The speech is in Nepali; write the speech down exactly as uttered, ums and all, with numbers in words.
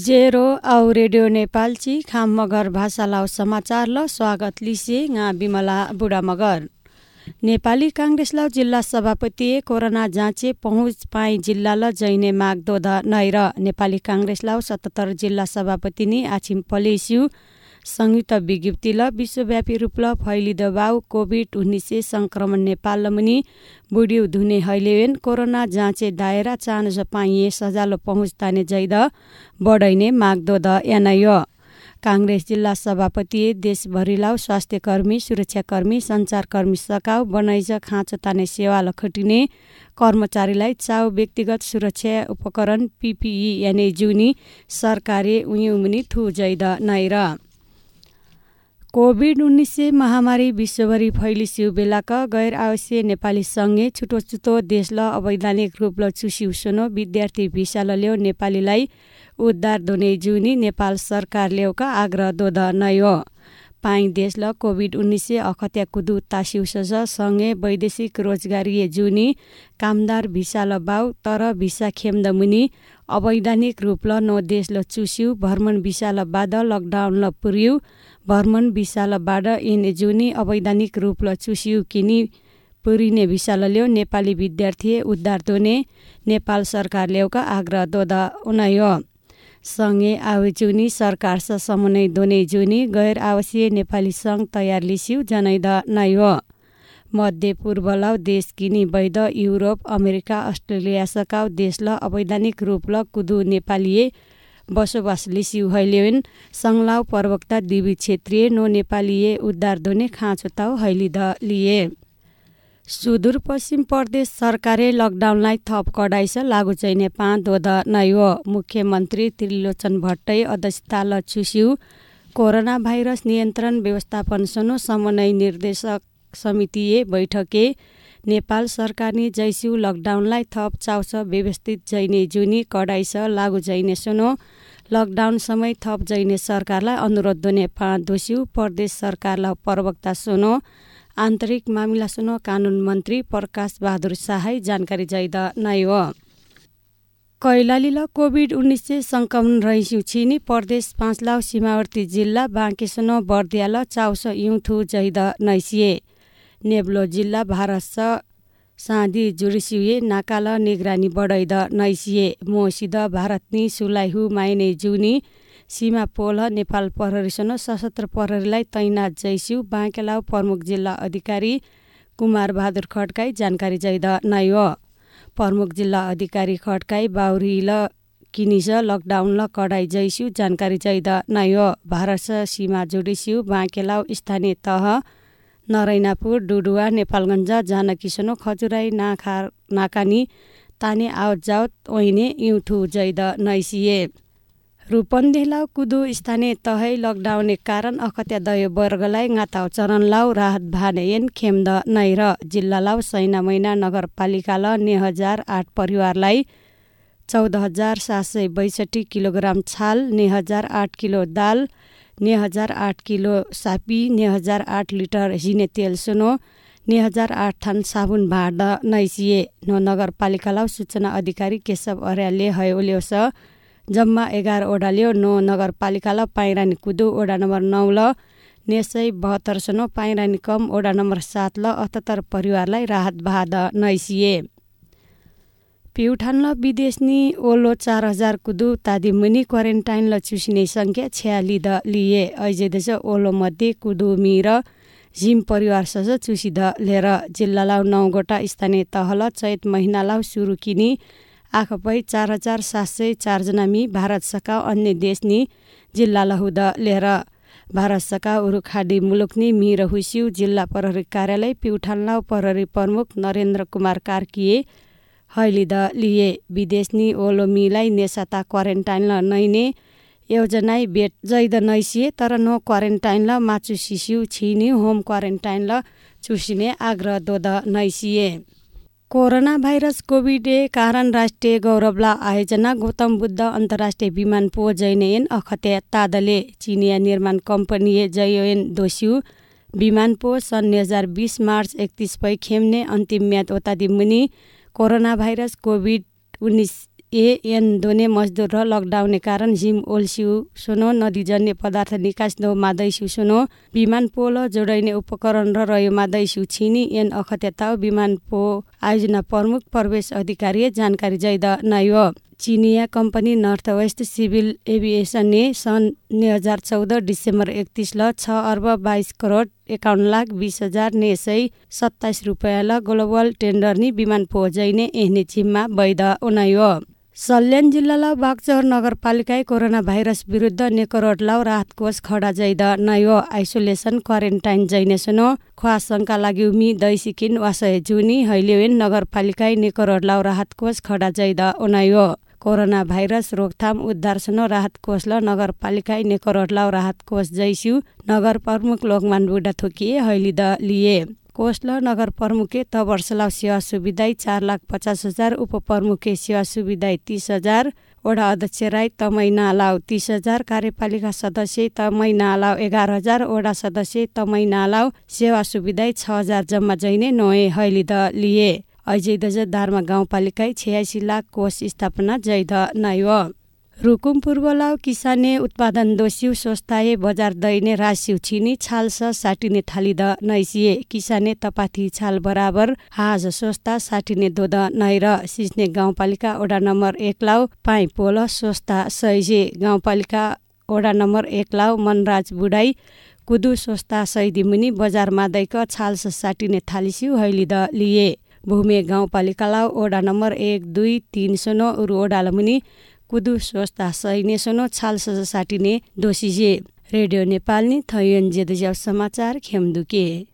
जेरो आउ रेडियो नेपालची खाम मगर भाषा लाउ समाचार ल स्वागत लिसे nga बिमला बुढा मगर नेपाली कांग्रेस लाउ जिल्ला सभापति कोरोना जाँचे पहुँच पाई जिल्ला ल जैने माग दोध नैर नेपाली कांग्रेस लाउ सतहत्तर जिल्ला सभापति नि आछिम पलेस्यु संयुक्त विज्ञप्ति ल विश्वव्यापी रूप ल फैलिद बाउ कोभिड उन्नाइस संक्रमण नेपाल मुनि बुढिउ धुने हैलेवेन कोरोना जाँचे दायरा चान पाइए सजालो पहुँच ताने जैद बढैने माग्दो द एनयो कांग्रेस जिल्ला सभापति देशभरि लाउ स्वास्थ्य कर्मी सुरक्षाकर्मी सञ्चारकर्मी सकाउ बनैज खाँचो ताने सेवा लखटिने कर्मचारीलाई चाउ व्यक्तिगत सुरक्षा उपकरण पीपीई यानी जुनी सरकारी उयु मुनि थु जैद नैर कोभिड उन्नाइस महामारी विश्वभरि फैलिस्यु बेलाका गैर आवश्यक नेपाली सँगै छुटो छुटो देश ल अवैधानिक रूप ल चुस्यु सुनो विद्यार्थी भिसा ल ल्याउ नेपालीलाई उद्धार दोने जुनी नेपाल सरकार ल्याउका आग्रह दोध नयो पाइ देश ल कोभिड उन्नाइस अखत्या कुदु तास्यु सज सँगै वैदेशिक रोजगारी जुनी कामदार भिसा ल बाउ तर भिसा खेम्द मुनि अवैधानिक रूप ल नो देश ल चुस्यु भ्रमण भिसा ल बाद लकडाउन ल पुर्यु भ्रमण भिसा ल बाद इन जुनी अवैधानिक रूप ल चुस्यु किनी पुरिने भिसा ल ल्याउ नेपाली विद्यार्थी उद्धार दोने नेपाल सरकार ल्याउका आग्रह दोध उनयो सँगै आवेजुनी सरकार स समन्वय दोने जुनी गैर आवश्यक नेपाली संघ तयार लिस्यु जनैद नयो मध्य पूर्व लाउ देश किनी वैध युरोप अमेरिका अस्ट्रेलिया सकाउ देश ल अवैधानिक रूप ल कुदु नेपालीए बसोबास लिस्यु हैलेवेन संघलाउ प्रवक्ता दिवी क्षेत्रीय नो नेपालीए उद्धार दोने खाँचोताउ हैलिद लिए सुदूरपश्चिम प्रदेश सरकारले लकडाउनलाई थप कडाइस लागू चाहिने पाँ दोध नयो मुख्यमन्त्री त्रिलोचन भट्टै अध्यक्षता ल चुस्यु कोरोना भाइरस नियन्त्रण व्यवस्थापन सुनो समन्वय निर्देशक समितिए बैठके नेपाल सरकारनी जैस्यु लकडाउनलाई थप चाउस व्यवस्थित जैने जुनी कडाइस लागू जैने सुनो लकडाउन समय थप जैने सरकारलाई अनुरोध दोने पाँ दोस्यु प्रदेश सरकारलाई प्रवक्ता सुनो आन्तरिक मामिला सुनो कानुन मन्त्री प्रकाश बहादुर शाहै जानकारी जैद नयो कैलाली ल कोभिड उन्नाइस संक्रमण रहिस्यु छिनी प्रदेश पाँच लाउ सीमावर्ती जिल्ला बाँके सुनो बर्दिया ल चाउस युथु जैद नैसिए नेब्लो जिल्ला भारत स साँधी जुडिसिए नाकाल निगरानी बढैद नैसिए मोसिद भारतनी सुलाइहु माइने जुनी सीमा पोल नेपाल प्रहरीसँग सशस्त्र प्रहरीलाई तैनात जैस्यु बाँकेलाउ प्रमुख जिल्ला अधिकारी कुमार बहादुर खड्काई जानकारी जैद नयो प्रमुख जिल्ला अधिकारी खड्काई बाउरी ल किनिस लकडाउन ल कडाई जैस्यु जानकारी जैद नयो भारत सीमा जोडिस्यु बाँकेलाउ स्थानीय तह नरैनापुर डुडुवा नेपालगञ्ज जानकीसनो खजुराई नाखा नाकानी ताने आवत जावत ओइने युथु जैद नैसिए रूपन्देलाउ कुदु स्थानीय तहै लकडाउन कारण अखत्या दय वर्गलाई गाताउ चरण लाउ राहत भानेयन खेम्द नैर जिल्ला लाउ सैना मैना नगरपालिका ल ने हजार आठ परिवारलाई चौध हजार सात सय बैसठी किलोग्राम छाल ने हजार आठ किलो दाल ने हजार आठ किलो सापी ने हजार आठ लिटर हिने तेल सुनो ने हजार आठ थान साबुन भाड नैसिए नो नगरपालिका लाउ सूचना अधिकारी केशव अर्यालले हयोल्योस जम्मा एघार ओडा ल्यो नो नगरपालिका ल पाइरानी कुदु ओडा नम्बर नौ ल नेसै बहत्तर सनो पाइरानी कम ओडा नम्बर सात ल अठहत्तर परिवारलाई राहत भाद नैसिए प्युठान ल विदेशनी ओलो चार हजार कुदु तादी मुनि क्वारेन्टाइन ल चुसिने संख्या छ्यालिद लिए ऐजेदेश ओलो मध्ये कुदु मिर झिम परिवार सज चुसिद लिएर जिल्ला लाउ नौ गोटा स्थानीय तहल चैत महिना लाउ सुरु किनी आखपै चार हजार सात सय चारजना मी भारत सका अन्य देशनी जिल्ला लहुद लिएर भारत सका उरुखाडी मुलुकनी मी रहुस्यु जिल्ला प्रहरी कार्यालय प्युठान लाउ प्रहरी प्रमुख नरेन्द्र कुमार कार्कीय हैलिद लिए विदेशनी ओलो मीलाई नेसाता क्वारेन्टाइन ल नैने योजनाई बेट जैद नैसिए तर नो क्वारेन्टाइन ल माचु सिस्यु छिनी होम क्वारेन्टाइन ल चुसिने आग्रह दोध नैसिए कोरोना भाइरस कोभिड कारण राष्ट्रिय गौरवला आयोजना गौतम बुद्ध अन्तर्राष्ट्रिय विमान पो जैनेन अखत्या तादले चिनिया निर्माण कम्पनी जयोन दोस्यु विमान पो सन् दुई हजार बीस मार्च एकतीस पै खेम्ने अन्तिम म्याद ओतादी मुनि कोरोना भाइरस कोभिड उन्नाइस ए एन दोने मजदुर र लकडाउने कारण हिम ओल्सिउ सोनो नदीजन्य पदार्थ निकास दो मादैसिउ सोनो विमान पोल जोडाइने उपकरण र रह्यो मादैसिउ छिनी एन अखत्यताउ विमान पो आयोजना प्रमुख प्रवेश अधिकारी जानकारी जैद नायो चिनिया कम्पनी नर्थ वेस्ट सिभिल एभिएसनले सन् दुई हजार चौध डिसेम्बर एकतिस ल छ अर्ब बाइस करोड एकाउन्न लाख बीस हजार ने सय सत्ताइस रुपियाँ ल ग्लोबल टेन्डरनी विमान पोजैने एहने चिममा वैध उनायो सल्यान जिल्लाला बागचौर नगरपालिकाय कोरोना भाइरस विरुद्ध नेकरोडलाउ राहत कोष खडा जैद नयो आइसोलेसन क्वारेन्टाइन जैनेसनो ख्वासंका लागि उमी दैसिकिन वासय जुनी हैलेवेन नगरपालिकाय नेकरोडलाउ राहत कोष खडा जैद उनायो कोरोना भाइरस रोकथाम उद्धारसनो राहत कोषल नगरपालिकाय नेकरोडलाउ राहत कोष जैसिउ नगर प्रमुख लोकमान बुढा थोकिए हैलिद लिए कोषल नगर प्रमुखे त वर्षलाउ सेवा सुविधाई चार लाख पचास हजार उपप्रमुखे सेवा सुविधाई तीस हजार वडा अध्यक्ष राई तमै नालाउ तीस हजार कार्यपालिका सदस्य तमै नालाउ एघार हजार वडा सदस्य तमै नालाउ सेवा सुविधाई छ हजार जम्मा जैने नोए हैलिद लिए अजैद दारमा गाउँपालिकाई छयासी लाख कोष स्थापना जैद नायो रुकुम पूर्वलाउ किसाने उत्पादन दोषिउ सोस्ताए बजार दैने रासिउ छिनी छाल्स साटिने थालिद नैसिए किसाने तपाथी छाल बराबर हाज सोस्ता साटिने दोद नैर सिस्ने गाउँपालिका वडा नम्बर एक लाउ पाइ पोल सोस्ता सैजे गाउँपालिका वडा नम्बर एक लाउ मनराज बुढाई कुदु सोस्ता सैदी मुनि बजार मादैक छाल्स साटिने थालिसिउ हैलिद लिए भूमे गाउँपालिकालाउ वडा नम्बर एक दुई तीन सोनो उरु वडा मुनि कुदु सोस्ता सैने सोनो छाल्स साटिने दोषिजे रेडियो नेपालनी थयन जेदज्याउ समाचार खेमदुके